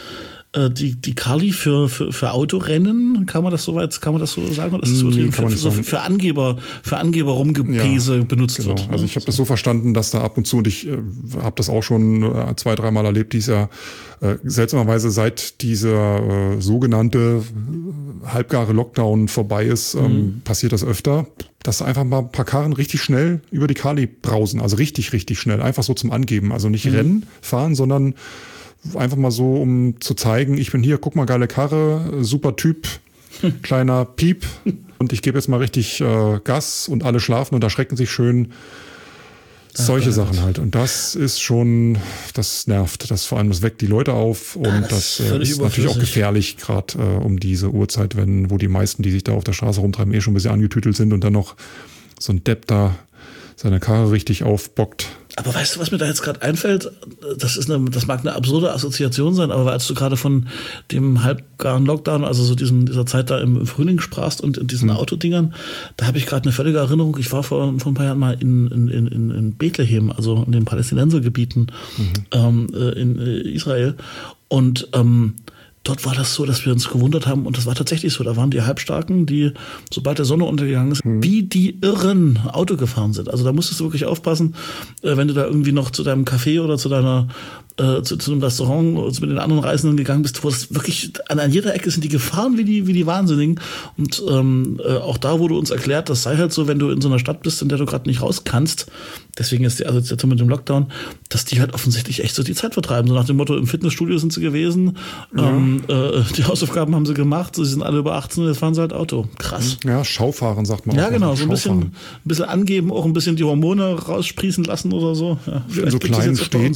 die Carli für Autorennen, kann man das so sagen? Oder ist das Nee, kann man nicht sagen. Für Angeber Rumgepese benutzt genau. wird. Ne? Also ich habe das so verstanden, dass da ab und zu, und ich habe das auch schon 2-3 Mal erlebt, dieses Jahr, seltsamerweise seit dieser sogenannte halbgare Lockdown vorbei ist, passiert das öfter, dass einfach mal ein paar Karren richtig schnell über die Carli brausen, also richtig, richtig schnell, einfach so zum Angeben, also nicht Rennen fahren, sondern einfach mal so, um zu zeigen, ich bin hier, guck mal, geile Karre, super Typ, kleiner Piep und ich gebe jetzt mal richtig Gas und alle schlafen und erschrecken sich schön. Solche Sachen halt. Und das ist schon, das nervt. Das vor allem, das weckt die Leute auf und das ist natürlich auch gefährlich, gerade um diese Uhrzeit, wo die meisten, die sich da auf der Straße rumtreiben, schon ein bisschen angetütelt sind und dann noch so ein Depp da seine Karre richtig aufbockt. Aber weißt du, was mir da jetzt gerade einfällt? Das mag eine absurde Assoziation sein, aber als du gerade von dem halbgaren Lockdown, also so dieser Zeit da im Frühling sprachst und diesen Autodingern, da habe ich gerade eine völlige Erinnerung. Ich war vor ein paar Jahren mal in Bethlehem, also in den Palästinensergebieten in Israel. Und dort war das so, dass wir uns gewundert haben, und das war tatsächlich so, da waren die Halbstarken, die, sobald der Sonne untergegangen ist, wie die Irren Auto gefahren sind. Also da musstest du wirklich aufpassen, wenn du da irgendwie noch zu deinem Café oder zu deiner zu einem Restaurant oder mit den anderen Reisenden gegangen bist, wo es wirklich an jeder Ecke sind die gefahren wie die Wahnsinnigen. Und auch da wurde uns erklärt, das sei halt so, wenn du in so einer Stadt bist, in der du gerade nicht raus kannst, deswegen ist die Assoziation mit dem Lockdown, dass die halt offensichtlich echt so die Zeit vertreiben. So nach dem Motto, im Fitnessstudio sind sie gewesen, die Hausaufgaben haben sie gemacht, sie sind alle über 18, jetzt fahren sie halt Auto. Krass. Ja, Schaufahren sagt man auch. Ja, genau, so ein bisschen angeben, auch ein bisschen die Hormone raussprießen lassen oder so. Ja, in so kleinen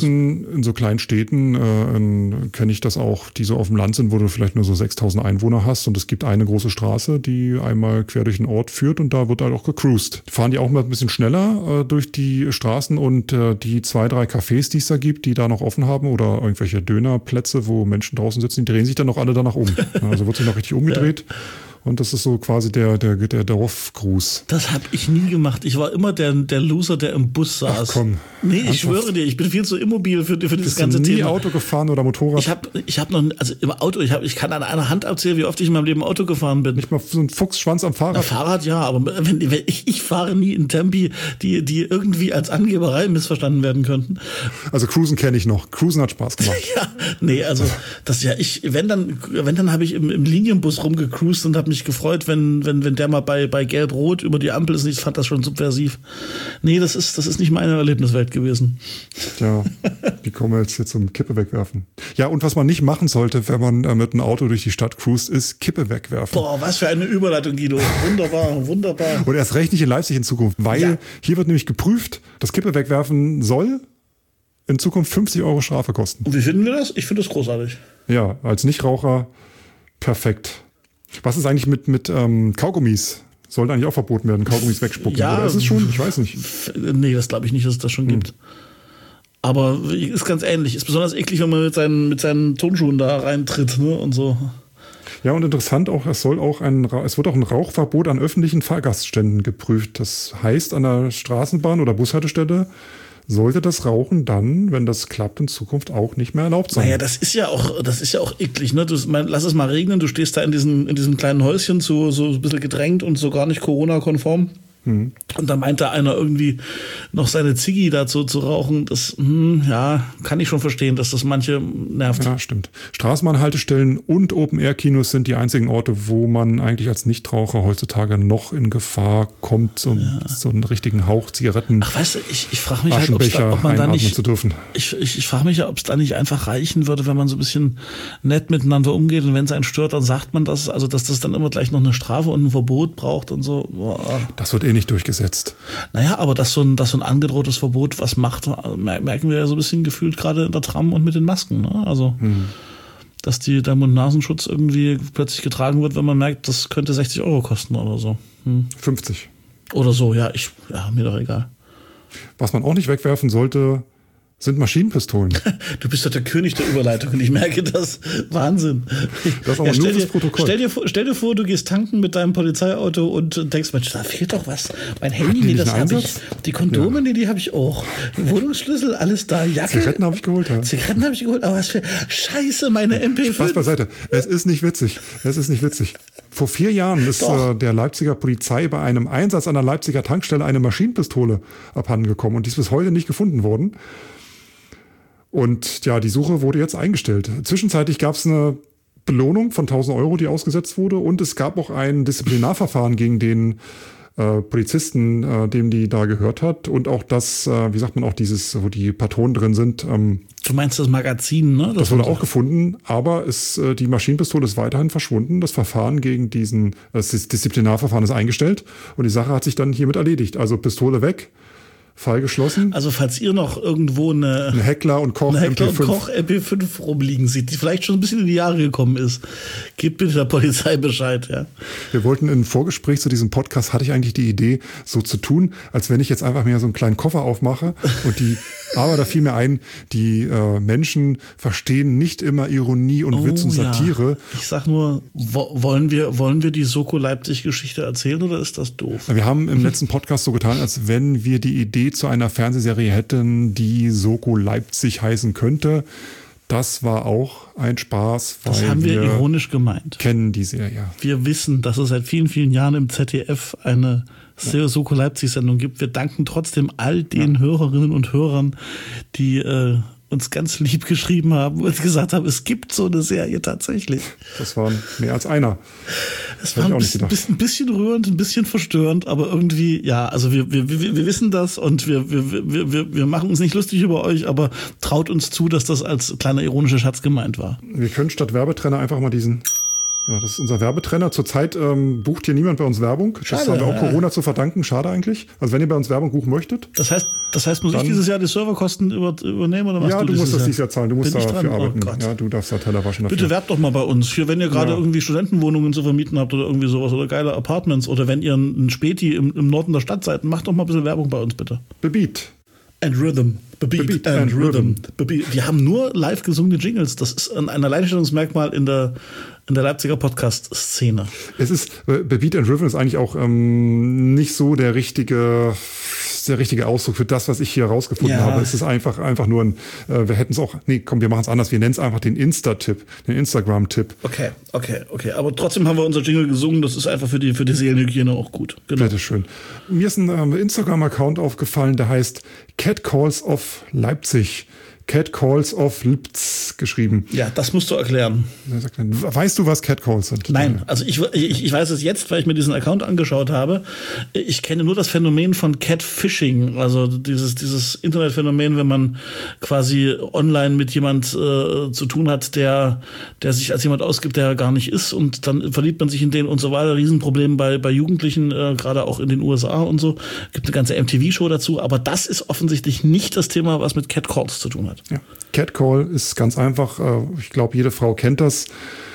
Städten kenne ich das auch, die so auf dem Land sind, wo du vielleicht nur so 6.000 Einwohner hast und es gibt eine große Straße, die einmal quer durch den Ort führt und da wird halt auch gecruised. Fahren die auch mal ein bisschen schneller durch die Straßen und die 2-3 Cafés, die es da gibt, die da noch offen haben oder irgendwelche Dönerplätze, wo Menschen draußen sitzen, die drehen sich dann noch alle danach um. Also wird sich noch richtig umgedreht. Ja. Und das ist so quasi der Dorfgruß. Das habe ich nie gemacht. Ich war immer der Loser, der im Bus saß. Ach komm. Nee, ich schwöre dir, ich bin viel zu immobil für dieses ganze Thema. Bist du nie Auto gefahren oder Motorrad? Ich habe noch, also im Auto, ich kann an einer Hand erzählen, wie oft ich in meinem Leben Auto gefahren bin. Nicht mal so ein Fuchsschwanz am Fahrrad? Na, Fahrrad ja, aber wenn ich fahre nie in Tempi, die irgendwie als Angeberei missverstanden werden könnten. Also Cruisen kenne ich noch. Cruisen hat Spaß gemacht. Ja, nee, also das ja, wenn dann habe ich im Linienbus rumgecruised und habe mich gefreut, wenn der mal bei Gelb-Rot über die Ampel ist. Ich fand das schon subversiv. Nee, das ist nicht meine Erlebniswelt gewesen. Tja, wie kommen wir jetzt hier zum Kippe wegwerfen? Ja, und was man nicht machen sollte, wenn man mit einem Auto durch die Stadt cruist, ist Kippe wegwerfen. Boah, was für eine Überleitung, Guido. Wunderbar, wunderbar. Und erst recht nicht in Leipzig in Zukunft, weil hier wird nämlich geprüft, dass Kippe wegwerfen soll in Zukunft 50 € Strafe kosten. Und wie finden wir das? Ich finde das großartig. Ja, als Nichtraucher perfekt. Was ist eigentlich mit Kaugummis? Sollte eigentlich auch verboten werden, Kaugummis wegspucken. Ja, oder ist es schon? Ich weiß nicht. Nee, das glaube ich nicht, dass es das schon gibt. Aber ist ganz ähnlich. Ist besonders eklig, wenn man mit seinen Turnschuhen da reintritt, ne, und so. Ja, und interessant auch, es wird auch ein Rauchverbot an öffentlichen Fahrgastständen geprüft. Das heißt, an der Straßenbahn oder Bushaltestelle sollte das Rauchen dann, wenn das klappt, in Zukunft auch nicht mehr erlaubt sein. Naja, das ist ja auch eklig, ne? Lass es mal regnen, du stehst da in diesem kleinen Häuschen so ein bisschen gedrängt und so gar nicht Corona-konform. Und da meinte einer irgendwie noch seine Ziggy dazu zu rauchen. Das, kann ich schon verstehen, dass das manche nervt. Ja, stimmt. Straßenbahnhaltestellen und Open-Air-Kinos sind die einzigen Orte, wo man eigentlich als Nichtraucher heutzutage noch in Gefahr kommt, so einen richtigen Hauch Zigaretten. Ach, weißt du, ich frage mich halt, ob man da nicht, zu dürfen. Ich frage mich ja, ob es da nicht einfach reichen würde, wenn man so ein bisschen nett miteinander umgeht und wenn es einen stört, dann sagt man das, also dass das dann immer gleich noch eine Strafe und ein Verbot braucht und so. Boah. Das wird nicht durchgesetzt. Naja, aber dass so ein angedrohtes Verbot was macht, merken wir ja so ein bisschen gefühlt gerade in der Tram und mit den Masken. Ne? Also, dass der Mund-Nasenschutz irgendwie plötzlich getragen wird, wenn man merkt, das könnte 60 € kosten oder so. 50. Oder so, mir doch egal. Was man auch nicht wegwerfen sollte, sind Maschinenpistolen. Du bist doch der König der Überleitung und ich merke das. Wahnsinn. Das ist auch nur fürs Protokoll. Stell dir vor, du gehst tanken mit deinem Polizeiauto und denkst, Mensch, da fehlt doch was. Mein Handy, nee, das habe ich. Die Kondome, nee, die habe ich auch. Wohnungsschlüssel, alles da. Jacke. Zigaretten habe ich geholt. Ja. Zigaretten habe ich geholt, aber was für Scheiße, meine MP5. Spaß beiseite. Es ist nicht witzig. Vor 4 Jahren ist der Leipziger Polizei bei einem Einsatz an der Leipziger Tankstelle eine Maschinenpistole abhandengekommen und die ist bis heute nicht gefunden worden. Und ja, die Suche wurde jetzt eingestellt. Zwischenzeitlich gab es eine Belohnung von 1.000 Euro, die ausgesetzt wurde. Und es gab auch ein Disziplinarverfahren gegen den Polizisten, dem die da gehört hat. Und auch das, wie sagt man, auch dieses, wo die Patronen drin sind. Du meinst das Magazin, ne? Das wurde auch gefunden, aber die Maschinenpistole ist weiterhin verschwunden. Das Verfahren gegen das Disziplinarverfahren ist eingestellt. Und die Sache hat sich dann hiermit erledigt. Also Pistole weg. Fall geschlossen. Also falls ihr noch irgendwo eine Heckler und Koch MP5 rumliegen seht, die vielleicht schon ein bisschen in die Jahre gekommen ist, gebt bitte der Polizei Bescheid. Ja. Wir wollten im Vorgespräch zu diesem Podcast, hatte ich eigentlich die Idee, so zu tun, als wenn ich jetzt einfach mir so einen kleinen Koffer aufmache aber da fiel mir ein, die Menschen verstehen nicht immer Ironie und Witz und Satire. Ja. Ich sag nur, wollen wir die Soko Leipzig-Geschichte erzählen oder ist das doof? Wir haben im letzten Podcast so getan, als wenn wir die Idee zu einer Fernsehserie hätten, die Soko Leipzig heißen könnte. Das war auch ein Spaß. Das haben wir ironisch gemeint. Kennen die Serie. Wir wissen, dass es seit vielen, vielen Jahren im ZDF eine Soko Leipzig-Sendung gibt. Wir danken trotzdem all den Hörerinnen und Hörern, die uns ganz lieb geschrieben haben und gesagt haben, es gibt so eine Serie tatsächlich. Das waren mehr als einer. Es war ein bisschen rührend, ein bisschen verstörend, aber irgendwie, ja, also wir wissen das und wir machen uns nicht lustig über euch, aber traut uns zu, dass das als kleiner ironischer Schatz gemeint war. Wir können statt Werbetrenner einfach mal ja, das ist unser Werbetrenner. Zurzeit bucht hier niemand bei uns Werbung. Das haben wir auch Corona zu verdanken. Schade eigentlich. Also wenn ihr bei uns Werbung buchen möchtet. Das heißt, muss ich dieses Jahr die Serverkosten übernehmen oder machst du das? Ja, du musst das dieses Jahr zahlen. Du musst dafür arbeiten. Ja, du darfst da Teller waschen dafür. Bitte werbt doch mal bei uns. Für wenn ihr gerade irgendwie Studentenwohnungen zu vermieten habt oder irgendwie sowas oder geile Apartments oder wenn ihr ein Späti im Norden der Stadt seid, macht doch mal ein bisschen Werbung bei uns bitte. Beat and Rhythm. Beat and Rhythm. Die haben nur live gesungene Jingles. Das ist ein Alleinstellungsmerkmal in der Leipziger Podcast-Szene. Beat and Rhythm ist eigentlich auch nicht so der richtige Ausdruck für das, was ich hier rausgefunden habe. Es ist einfach nur wir hätten es auch, wir machen es anders. Wir nennen es einfach den Insta-Tipp, den Instagram-Tipp. Okay. Aber trotzdem haben wir unser Jingle gesungen. Das ist einfach für die Seelenhygiene auch gut. Genau. Bitteschön. Mir ist ein Instagram-Account aufgefallen, der heißt Catcalls of Leipzig. Catcalls of Lipz geschrieben. Ja, das musst du erklären. Weißt du, was Catcalls sind? Nein, also ich weiß es jetzt, weil ich mir diesen Account angeschaut habe. Ich kenne nur das Phänomen von Catfishing, also dieses Internetphänomen, wenn man quasi online mit jemand zu tun hat, der sich als jemand ausgibt, der er gar nicht ist und dann verliebt man sich in den und so weiter. Riesenproblem bei Jugendlichen, gerade auch in den USA und so. Gibt eine ganze MTV-Show dazu, aber das ist offensichtlich nicht das Thema, was mit Catcalls zu tun hat. Ja. Catcall ist ganz einfach. Ich glaube, jede Frau kennt das.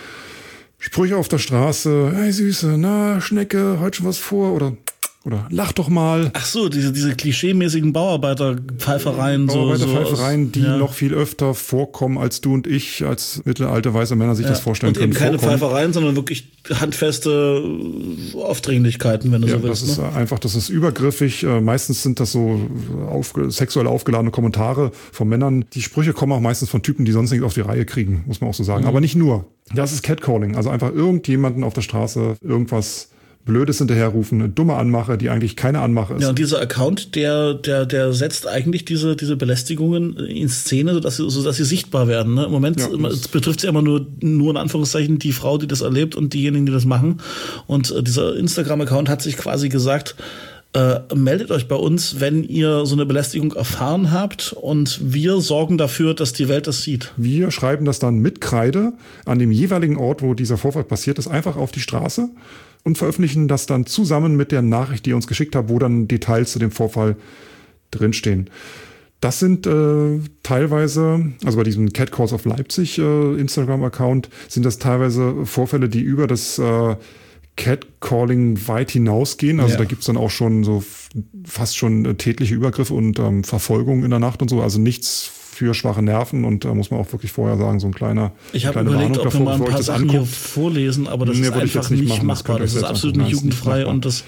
Sprüche auf der Straße. Hey Süße, na Schnecke, heute schon was vor? Oder lach doch mal. Ach so, diese klischeemäßigen Bauarbeiterpfeifereien. Bauarbeiterpfeifereien, die noch viel öfter vorkommen, als du und ich als mittelalte weiße Männer sich das vorstellen können. Und eben keine Pfeifereien, sondern wirklich handfeste Aufdringlichkeiten, wenn du so willst. Das ist übergriffig. Meistens sind das so sexuell aufgeladene Kommentare von Männern. Die Sprüche kommen auch meistens von Typen, die sonst nichts auf die Reihe kriegen, muss man auch so sagen. Aber nicht nur. Das ist Catcalling. Also einfach irgendjemanden auf der Straße irgendwas Blödes hinterherrufen, eine dumme Anmache, die eigentlich keine Anmache ist. Ja, und dieser Account, der setzt eigentlich diese Belästigungen in Szene, sodass sie sichtbar werden. Ne? Im Moment betrifft es ja immer nur in Anführungszeichen die Frau, die das erlebt und diejenigen, die das machen. Und dieser Instagram-Account hat sich quasi gesagt, meldet euch bei uns, wenn ihr so eine Belästigung erfahren habt und wir sorgen dafür, dass die Welt das sieht. Wir schreiben das dann mit Kreide an dem jeweiligen Ort, wo dieser Vorfall passiert ist, einfach auf die Straße und veröffentlichen das dann zusammen mit der Nachricht, die ihr uns geschickt habt, wo dann Details zu dem Vorfall drinstehen. Das sind teilweise, also bei diesem Catcalls of Leipzig Instagram-Account, sind das teilweise Vorfälle, die über das Catcalling weit hinausgehen. Also da gibt's dann auch schon so fast schon tätliche Übergriffe und Verfolgung in der Nacht und so. Also nichts für schwache Nerven und da muss man auch wirklich vorher sagen, so ein kleiner Ich habe überlegt, ob wir mal ein paar Sachen hier vorlesen, aber das ist einfach nicht machbar. Das ist absolut nicht jugendfrei und das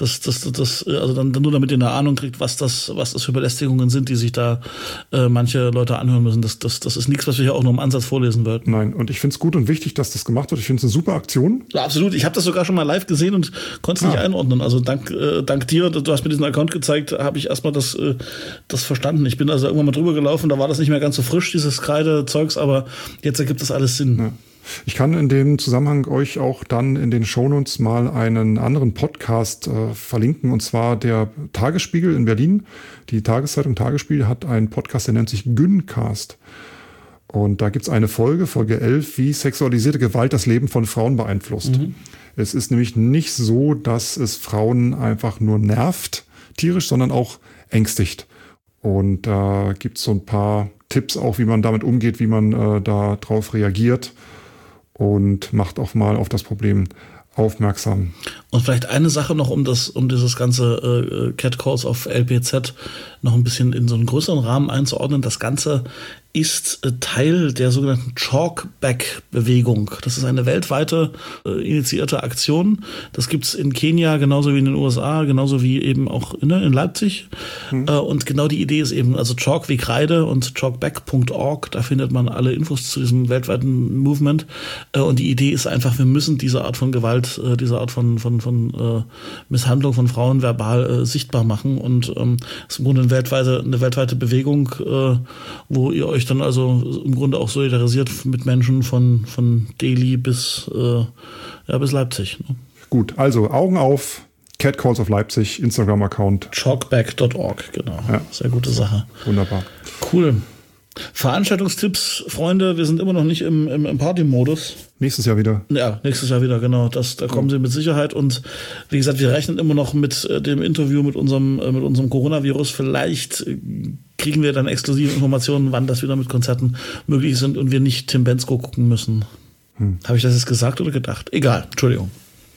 also dann nur damit ihr eine Ahnung kriegt, was das für Belästigungen sind, die sich da manche Leute anhören müssen. Das ist nichts, was wir hier auch nur im Ansatz vorlesen wollten. Nein, und ich finde es gut und wichtig, dass das gemacht wird. Ich finde es eine super Aktion. Ja, absolut. Ich habe das sogar schon mal live gesehen und konnte es nicht einordnen. Also dank dir, du hast mir diesen Account gezeigt, habe ich erstmal das verstanden. Ich bin also irgendwann mal drüber gelaufen, da war das nicht mehr ganz so frisch, dieses Kreidezeugs, aber jetzt ergibt das alles Sinn. Ja. Ich kann in dem Zusammenhang euch auch dann in den Shownotes mal einen anderen Podcast verlinken, und zwar der Tagesspiegel in Berlin. Die Tageszeitung Tagesspiegel hat einen Podcast, der nennt sich Gyncast. Und da gibt's eine Folge 11, wie sexualisierte Gewalt das Leben von Frauen beeinflusst. Mhm. Es ist nämlich nicht so, dass es Frauen einfach nur nervt, tierisch, sondern auch ängstigt. Und da gibt's so ein paar Tipps auch, wie man damit umgeht, wie man da drauf reagiert und macht auch mal auf das Problem aufmerksam. Und vielleicht eine Sache noch, um dieses ganze Catcalls auf LPZ noch ein bisschen in so einen größeren Rahmen einzuordnen. Das Ganze ist Teil der sogenannten Talkback-Bewegung. Das ist eine weltweite initiierte Aktion. Das gibt's in Kenia genauso wie in den USA, genauso wie eben auch in Leipzig. Und genau die Idee ist eben, also Chalk wie Kreide und talkback.org, da findet man alle Infos zu diesem weltweiten Movement. Und die Idee ist einfach, wir müssen diese Art von Gewalt, diese Art von Misshandlung von Frauen verbal sichtbar machen. Und es ist im Grunde eine weltweite Bewegung, wo ihr euch dann also im Grunde auch solidarisiert mit Menschen von Delhi bis Leipzig. Ne? Gut, also Augen auf, Catcalls of Leipzig, Instagram-Account. Chalkback.org, genau. Ja. Sehr gute Sache. Wunderbar. Cool. Veranstaltungstipps, Freunde, wir sind immer noch nicht im Party-Modus. Nächstes Jahr wieder. Ja, nächstes Jahr wieder, genau. Da kommen sie mit Sicherheit. Und wie gesagt, wir rechnen immer noch mit dem Interview mit unserem Coronavirus. Vielleicht kriegen wir dann exklusive Informationen, wann das wieder mit Konzerten möglich sind und wir nicht Tim Bendzko gucken müssen. Habe ich das jetzt gesagt oder gedacht? Egal, Entschuldigung.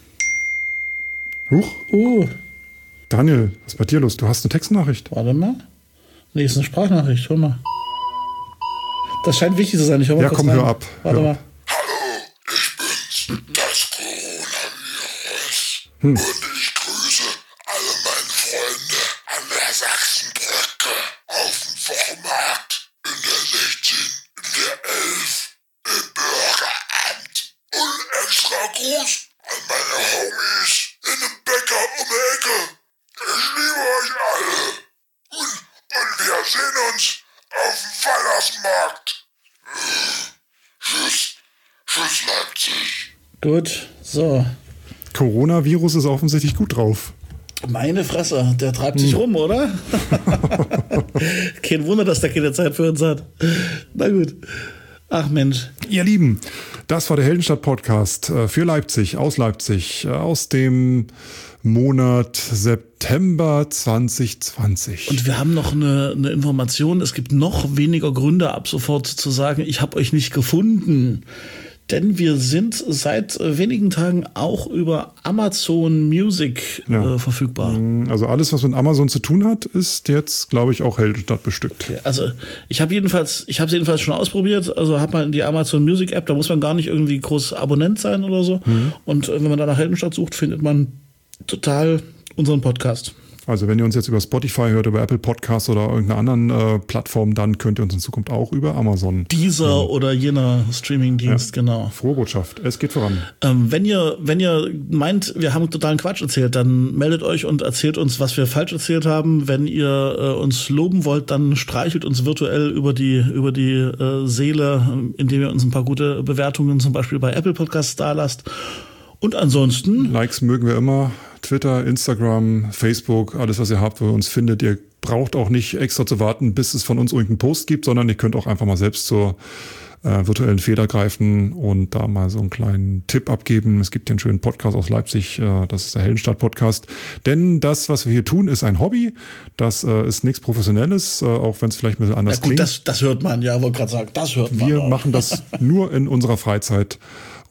Huch. Daniel, was ist bei dir los? Du hast eine Textnachricht. Warte mal. Nee, ist eine Sprachnachricht. Hör mal. Das scheint wichtig zu sein. Ich hör mal kurz komm, rein. Hör ab. Warte mal. Hallo, ich bin's, das Coronavirus. Und ich grüße alle meine Freunde an der Sachsenbrücke, auf dem Wochenmarkt, in der 16, in der 11, im Bürgeramt. Und extra Gruß an meine Homies in dem Bäcker um die Ecke. Ich liebe euch alle. Und wir sehen uns auf dem Weihnachtsmarkt. Tschüss Leipzig. Gut, so. Coronavirus ist offensichtlich gut drauf. Meine Fresse, der treibt sich rum, oder? Kein Wunder, dass der keine Zeit für uns hat. Na gut. Ach Mensch. Ihr Lieben, das war der Heldenstadt-Podcast für Leipzig, aus dem Monat September 2020. Und wir haben noch eine Information. Es gibt noch weniger Gründe, ab sofort zu sagen, ich habe euch nicht gefunden. Denn wir sind seit wenigen Tagen auch über Amazon Music verfügbar. Also alles, was mit Amazon zu tun hat, ist jetzt, glaube ich, auch Heldenstadt bestückt. Okay, also ich habe es jedenfalls schon ausprobiert. Also hat man die Amazon Music App, da muss man gar nicht irgendwie groß Abonnent sein oder so. Und wenn man da nach Heldenstadt sucht, findet man total unseren Podcast. Also wenn ihr uns jetzt über Spotify hört, über Apple Podcasts oder irgendeiner anderen Plattform, dann könnt ihr uns in Zukunft auch über Amazon. Dieser oder jener Streamingdienst, genau. Frohe Botschaft, es geht voran. Wenn ihr meint, wir haben totalen Quatsch erzählt, dann meldet euch und erzählt uns, was wir falsch erzählt haben. Wenn ihr uns loben wollt, dann streichelt uns virtuell über die Seele, indem ihr uns ein paar gute Bewertungen zum Beispiel bei Apple Podcasts dalasst. Und ansonsten... Likes mögen wir immer. Twitter, Instagram, Facebook, alles, was ihr habt, wo ihr uns findet. Ihr braucht auch nicht extra zu warten, bis es von uns irgendeinen Post gibt, sondern ihr könnt auch einfach mal selbst zur virtuellen Feder greifen und da mal so einen kleinen Tipp abgeben. Es gibt hier einen schönen Podcast aus Leipzig, das ist der Heldenstadt-Podcast. Denn das, was wir hier tun, ist ein Hobby. Das ist nichts Professionelles, auch wenn es vielleicht ein bisschen anders klingt. Das hört man, ja, wollte gerade sagen, das hört man. Wir machen das nur in unserer Freizeit.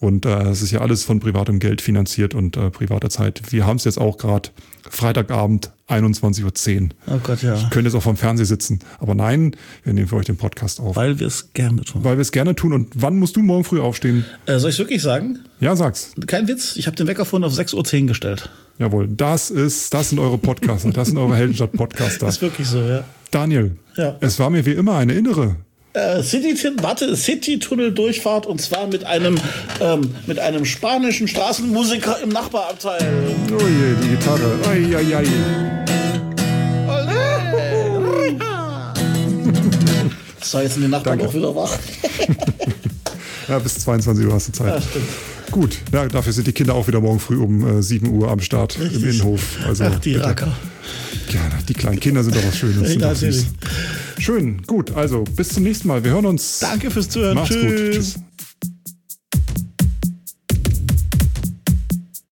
Und es ist ja alles von privatem Geld finanziert und privater Zeit. Wir haben es jetzt auch gerade Freitagabend, 21:10 Uhr. Oh Gott, ja. Ich könnte jetzt auch vom Fernseher sitzen. Aber nein, wir nehmen für euch den Podcast auf. Weil wir es gerne tun. Weil wir es gerne tun. Und wann musst du morgen früh aufstehen? Soll ich es wirklich sagen? Ja, sag's. Kein Witz, ich habe den Wecker vorhin auf 6:10 Uhr gestellt. Jawohl, das sind eure Podcaster, das sind eure Heldenstadt-Podcaster. Das ist wirklich so, ja. Daniel, Ja. Es war mir wie immer eine innere. City-Tunnel-Durchfahrt und zwar mit einem spanischen Straßenmusiker im Nachbarabteil. Oh je, die Gitarre. Ai, ai, ai. So, jetzt sind die Nachbarn Danke. auch wieder wach. Ja, bis 22 Uhr hast du Zeit. Ja, stimmt. Gut, ja, dafür sind die Kinder auch wieder morgen früh um 7 Uhr am Start im Innenhof. Also, Ach, die bitte. Racker. Ja, die kleinen Kinder sind doch was Schönes. Sind Ja, doch süß. natürlich. Schön, gut, also bis zum nächsten Mal. Wir hören uns. Danke fürs Zuhören. Macht's gut. Tschüss. Tschüss.